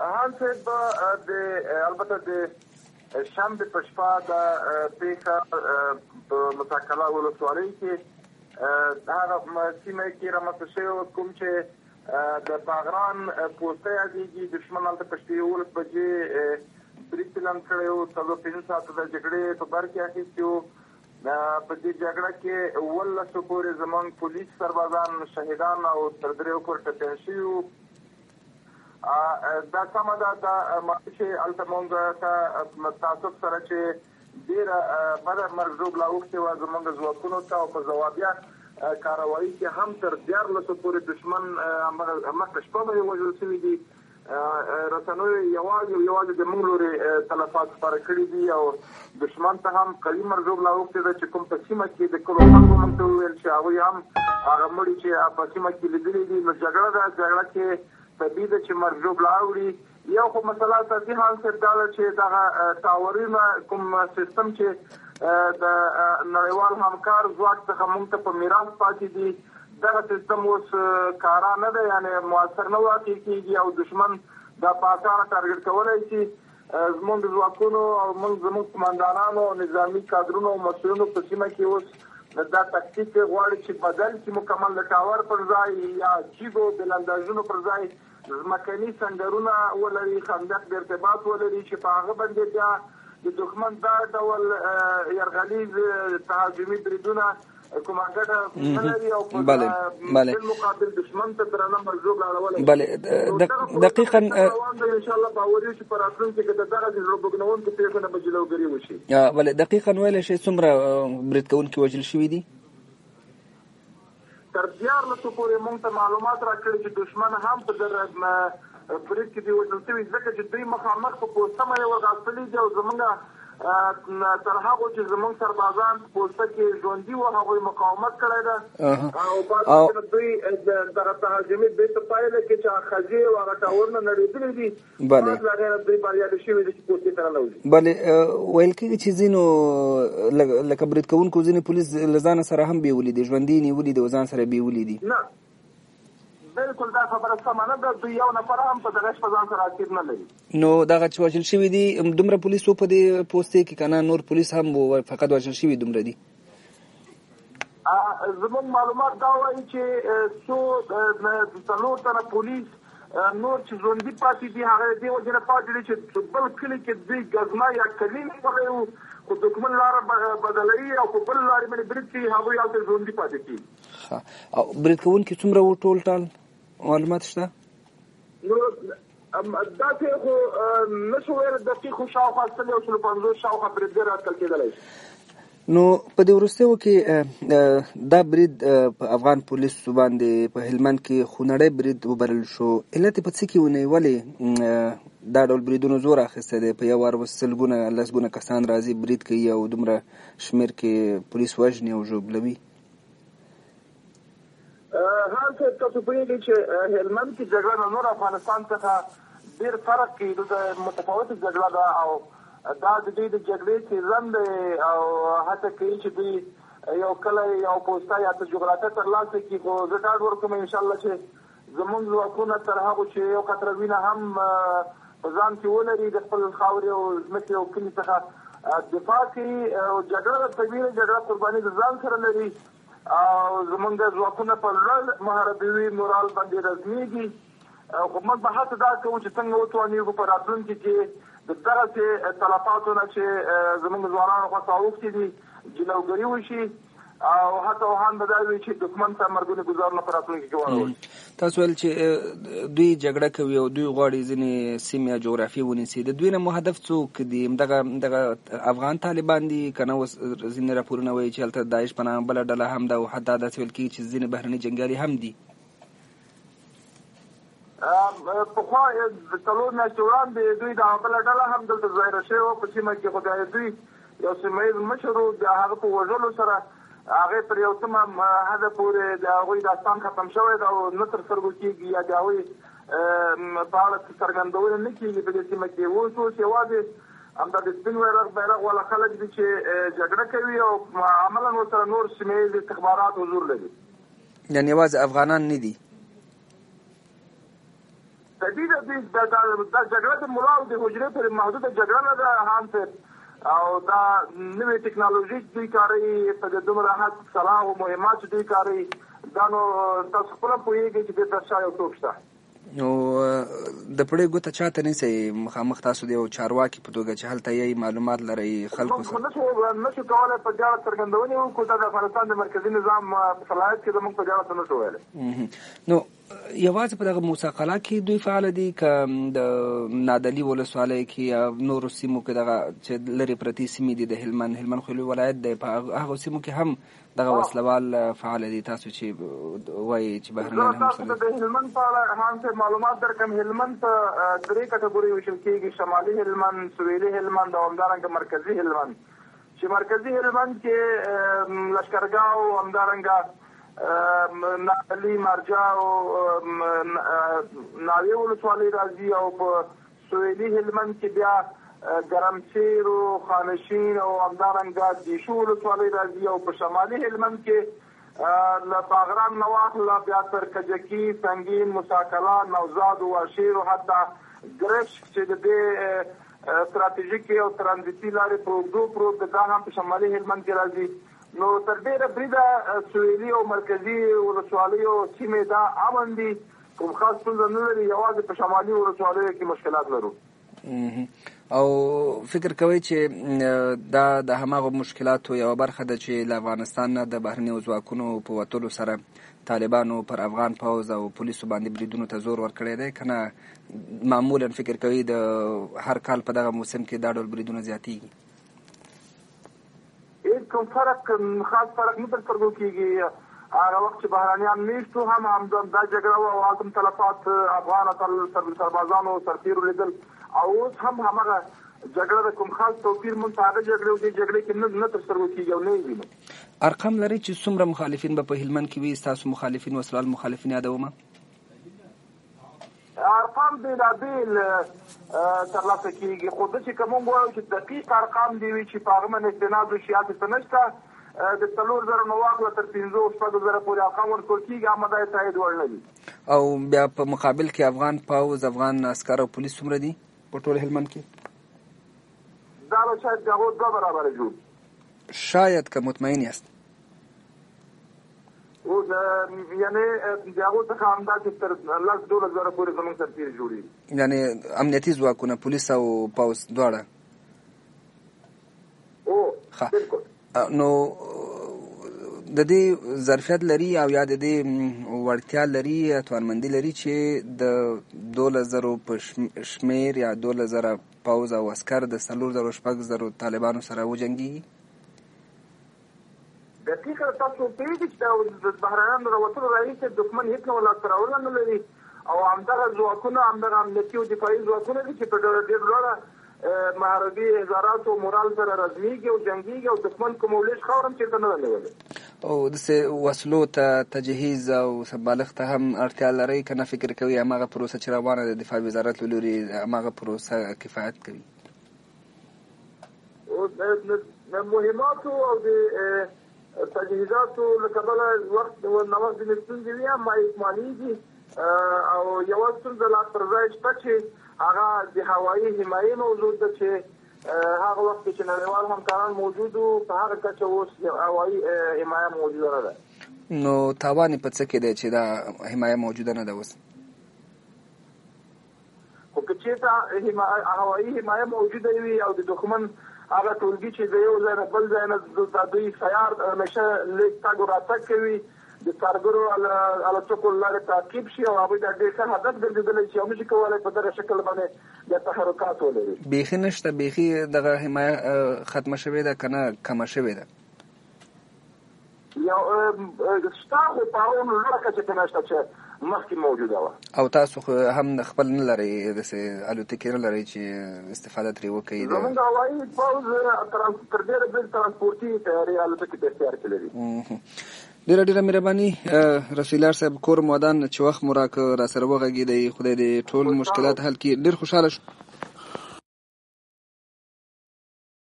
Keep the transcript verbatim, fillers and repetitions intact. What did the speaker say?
هان صاحب د البته د شنبه په شپه د پیښه په متکلا ولسوالۍ کې هغه سیمه کې رامنځته شوی کوم چې د باغران پوسټه یادېږي دښمن هلته په شپې یولس بجې برید پلان کړی و څلور پنځه ساعته د جګړې په بر کې اخیستي وو. په دې جګړه کې اوولسو پورې زموږ پولیس سربازان شهیدان او تر دریو پورې ټپیان شوي وو. دا سمه ده دا چې هلته مونږ ته تعصب سره چې ډېره بده مرګ ژوبله اوښتې وه زموږ ځواکونو ته او په ځوابیه کاروایي کې هم تر دیارلسو پورې دښمن مخکې شپه به یې وژل شوي دي. رسنیو یوازې یوازې د موږ لورې تلفات خپاره کړي دي او دښمن ته هم قوي مرګ ژوبله اوښتې ده چې کوم په سیمه کې د کلو خلکو موږ ته وویل چې هغوی هم هغه مړي چې په سیمه کې لیدلي دي. نو جګړه ده جګړه کې طبیعي ده چې مرګ ژوبله اوړي. یو خو مسله اساسي حال صاحب دا ده چې دغه ټاورونه کوم سیستم چې د نړیوال همکار ځواک څخه موږ ته په میراث پاتې دي دغه سیستم اوس کارا نه ده یعنې مؤثر نه واقع کېږي او دښمن دا په اسانه ټارګټ کولی شي. زموږ ځواکونو او موږ زموږ قمندانانو او نظامي کادرونو او مسؤلینو په سیمه کې اوس دا تکتیک غواړي چې بدل چې مکمل د ټاور پر ځای یا جیبو بلنداژونو پر ځای ځمکني سنګرونه ولري خندق د ارتباط ولري چې په هغه باندې بیا د دښمن دا ډول یرغلیز تهاجمي بریدونه کومه ګټه نه لري او په بالمقابل دښمن ته درنه مرزوب اړولی. بله دقیقا انشاءالله باوري چې په راتلونکي کې د دغه زړه بوږنونکو پېښو نه به جلوګري وشي. بله دقیقا ویلی شئ څومره برید کوونکي وژل شوي دي؟ تر دیارلسو پورې موږ ته معلومات راکړي چې دښمن هم په دغه برید کې دي وژل شوي ځکه چې دوی مخامخ په پوسته باندې ورغاستلي دي او زموږ تر هغو چې زموږ سربازان پوسته کې ژوندي وو هغوی مقاومت کړی ده او بعد دوی دغه تهاجمي بیرته پایله کې چې ښځې او هغه ټاورونه نړېدلي دي بعد له هغې نه دوی بریالي شوي دي چې پوستې ته ننوځي. بلې ویل کېږي چې ځینو لکه برید کوونکو ځینې پولیس له ځانه سره هم بیولي دي ژوندي نیولي دي او ځان سره بیولي دي. نه بالکل دا خبره سمه نه ده. دوی یو نفر هم په دغه شپه ځان سره اسیر نه لري. نو دغه چې وژل شوي دي دومره پولیس وو په دې پوستې کې که نه نور پولیس هم وو فقط وژل شوي دومره دي؟ زموږ معلومات دا وایي چې څو څلور تنه پولیس نور چې ژوندي پاتې دي هغه دې وجې نه پاتې دي چې بل کلي کې دوی ګزمه یا کلي وغلی وو خو دښمن لاره بدلوي او په بل لارې باندې برید کوي هغوی هلته ژوندي پاتې کېږي. او برید کوونکي څومره وو ټول ټال معلومات شته؟ نو داسې خو نشو ویلی دقیق خو شاوخوا سل او سلو پنځوس شاوخوا بریدګر اټکل کېدلی شي. نو په دې وروستیو کې دا برید په افغان پولیسو باندې په هلمند کې خونړی برید وبلل شو. علت یې په څه کې ونیو؟ ولې دا ډول بریدونو زور اخیستی دی؟ په یو وار سلګونه لسګونه کسان راځي برید کوي او دومره شمېر کې پولیس وژني او ژوبلوي. حال صاحب تاسو پوهېږئ چې هلمند کې جګړه د نور افغانستان څخه ډېر فرق کوي. د متفاوته جګړه ده او دا د دوی د جګړې سیزن دی او هڅه کوي چې دوی یو کلی یو پوسته یا څه جغرافیه ترلاسه کړي. خو زه ډاډ ورکوم انشاءالله چې زموږ ځواکونه تر هغو چې یو قطره وینه هم په ځان کې ولري د خپل خاورې او ځمکې او کلي څخه دفاع کوي. جګړه د طبیعي جګړه قرباني د ځان سره لري او زمونږ ځواکونه په لوړ مهارتي مورال باندې رزمېږي. خو موږ به هڅه دا کوو چې څنګه وتوانېږو په راتلونکي کې د دغسې تلفاتو نه چې زموږ ځوانانو خواته اوښتي دي جلوګري وشي او هڅه وهان به دا وي چې دښمن ته مرګونې ګزارونه په راتلونکي کې واړول. تاسو ویل چې دوی جګړه کوي او دوی غواړي ځینې سیمې یا جغرافیې ونیسي. د دوی نه مو هدف څوک دي؟ دغه دغه افغان طالبان دي که نه اوس ځینې راپورونه وایي چې هلته داعش په نامه بله ډله هم ده او حتی داسې ویل کېږي چې ځینې بهرني جنګیالي هم دي. پخوا څلور میاشتې وړاندې دوی د بله ډله هم دلته ظاهره شوې وه په سیمه کې. خو بیا دوی یو سیمه ییز مشر و د هغه په وژلو سره هغې تر یو څه حده پورې د هغوی داستان ختم شوی ده او نه تر سترګو کېږي یا د هغوی په اړه څرګندونه نه کېږي په دې سیمه کې. اوس اوس یوازې همدا د سپین بیرغ والا خلک دي چې جګړه کوي او عملا ورسره نور سیمه ییز استخبارات حضور لري. یعنې یوازې افغانان نه دي؟ تدید د جګړه د ملا او د حجرې پر محدوده جګړه نه ده هم او دا نوې ټکنالوژي دوی کاروي په د دومره حد سلاح او مهمات دوی کاروي دا نو تاسو خپله پوهېږئ چې دې تر شا یو څوک شته نو د پړې ګوته چاته نیسئ مخامخ تاسو د یو چارواکي په توګه چې هلته یې معلومات لرئ خلکو سره نشو کولی په دې اړه څرګندونې وکړو دا د افغانستان د مرکزي نظام په صلاحیت کې زموږ په دې اړه څه نشو ویلی نو یوازې په دغه موسی قلعه کې دوی فعاله دي که د نادعلي ولسوالۍ کې یا نورو سیمو کې دغه چې لرې پرتې سیمې دي د هلمند هلمند خو لوی ولایت دی په هغو سیمو کې هم دغه وسلوال فعاله دي تاسو چې وایي چې بهرنیان هم سره د هلمند په اړه هم معلومات درکړم هلمند په درې کټګورۍ ویشل کېږي شمالي هلمند سویلي هلمند او همدارنګه مرکزي هلمند چې مرکزي هلمند کې لشکرګاه او همدارنګه نادعلي مرجع او ناوې ولسوالۍ راځي او په سویلي هلمند کې بیا ګرمسیر او خانشین او همدارنګه دیشو ولسوالۍ راځي او په شمالي هلمند کې له باغران نه واخله بیا تر کجکي سنګین مساکلا نوزاد او واشیر او حتی ګرش چې د دې ستراتیژیکي او ترانزیتي لارې په اوږدو پروت دا هم په شمالي هلمند کې راځي نو تر ډېره بریده سویلي او مرکزي ولسوالیو سیمې دا امن دي کوم خاص ستونزه نه لري یوازې په شمالي ولسوالیو کې مشکلات لرو او فکر کوئ چې دا د هماغو مشکلاتو یوه برخه ده چې له افغانستان نه د بهرنیو ځواکونو په وتلو سره طالبانو پر افغان پوځ او پولیسو باندې بریدونو ته زور ورکړی دی که نه معمولا فکر کوئ د هر کال په دغه موسم کې دا ډول بریدونه زیاتېږي کوم فرق خاص فرق نه تر سترګو کېږي هغه وخت چې بهرانیان میشتو هم همدا جګړه وه او عدم تلفات افغان سربازانو سرتېرو لیدل او اوس هم همغه جګړه د کوم خاص توپیر مونږ ته هغه جګړې او دې جګړې کې نه تر سترګو کېږي او نه یې وینو ارقام لري چې څومره مخالفین به په هلمند کې وي ستاسو مخالفین وسلوال مخالفین یادومه ارقام بېلابېل ترلاسه کېږي خو ده چې که مونږ وایو چې دقیق ارقام دې وي چې په هغه باندې استناد وشي هلته څه نشته د څلور زره نه واخله تر پنځو شپږو زره پورې ارقام ورکول کېږي اما دا یې تایید وړ نه دي او بیا په مقابل کې افغان پوځ افغان عسکر او پولیس څومره دي په ټول هلمند کې دا به شاید د هغو دوه برابره جوړ شاید که مطمئن یاست اوس یعنې د هغو څخه همداسې تر لس دولس زره پورې زموږ سرتېري جوړېږي یعنې امنیتي ځواکونه پولیس او پوځ دواړه او بالکل نو د دې ظرفیت لري او یا د دې وړتیا لري یا توانمندي لري چې د دولس زرو په شمېر یا دولس زره پوځ او عسکر د څلور زرو شپږ زرو طالبانو سره وجنګېږي دقیقه تاسو پوهېږئ چې د بهرنیانو راوتلو راهیسې دښمن هېڅ ډول لاسته راوړنه نه لري او همدغه ځواکونه همدغه امنیتي او دفاعي ځواکونه دي چې په ډېر لوړه مهارتي اظهاراتو مورال سره رزمېږي او جنګېږي او دښمن کوم ولش خاوره هم چېرته نه ده نیولې او داسې وسلو ته تجهیز او بالغ ته هم اړتیا لرئ که نه فکر کوي هماغه پروسه چې روانه د دفاع وزارت له لورې هماغه پروسه کفایت کوي د مهماتو او د تجهیزاتو له کبله وخت نوښت ځینې ستونزې وي هم احتمالېږي او یوه ستونزه لا پر ځای شته چې هغه د هوایي حمایې موجود ده چې هغه وخت چې نړیوال همکاران موجود وو په هغه کچه اوس هوایي حمایه موجوده نه ده نو تاوان یې په څه کې دی چې دا حمایه موجوده نه ده اوس خو که چېرته هوایي حمایه موجوده وي او د دښمن هغه ټولګي چې د یو ځای نه بل ځای نه د دوی سیار همیشه لږ تګ راتګ کوي د کارګرو الوتکو لارې تعقیب شي او هغوی دا ډېر ښه هدف ګرځېدلی چې او نشي کولی په دغه شکل باندې د تحرکات ولري بیخي نشته بیخي دغه حمایه ختمه شوې ده که نه کمه شوې ده یو شته خو په هغو لوړه کچه کې نشته چې مخکې موجوده وه او تاسو خو هم خپل نه لرئ داسې الوتکې نه لرئ چې استفاده ترې وکړئ زموږ هوایي پوځ تر ډېره ډېر ترانسپورټي تیارې الوتکې په اختیار کې لري ډېره ډېره مهرباني رسولار صاحب کور مودان چې وخت مو راکړ را سره وغږېدئ خدای دې ټول مشکلات حل کړي ډېر خوشحاله شو